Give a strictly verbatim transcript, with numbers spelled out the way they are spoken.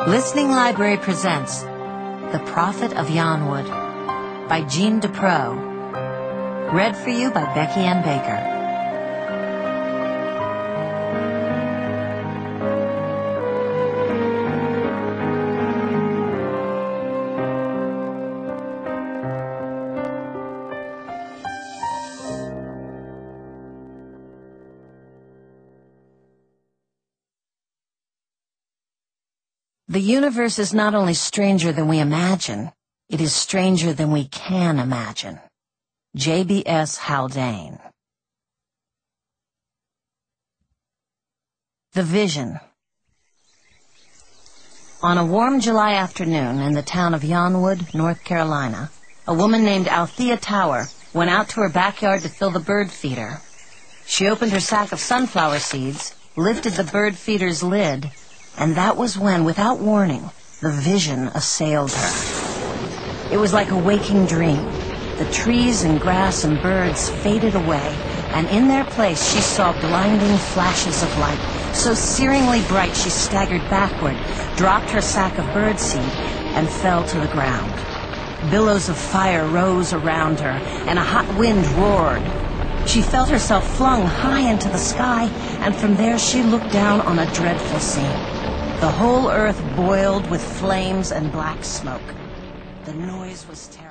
Listening Library presents The Prophet of Yonwood by Jean DePro. Read for you by Becky Ann Baker. The universe is not only stranger than we imagine, it is stranger than we can imagine. J B S Haldane. The Vision. On a warm July afternoon in the town of Yonwood, North Carolina, a woman named Althea Tower went out to her backyard to fill the bird feeder. She opened her sack of sunflower seeds, lifted the bird feeder's lid, and that was when, without warning, the vision assailed her. It was like a waking dream. The trees and grass and birds faded away, and in their place she saw blinding flashes of light, so searingly bright she staggered backward, dropped her sack of birdseed, and fell to the ground. Billows of fire rose around her, and a hot wind roared. She felt herself flung high into the sky, and from there she looked down on a dreadful scene. The whole earth boiled with flames and black smoke. The noise was terrible.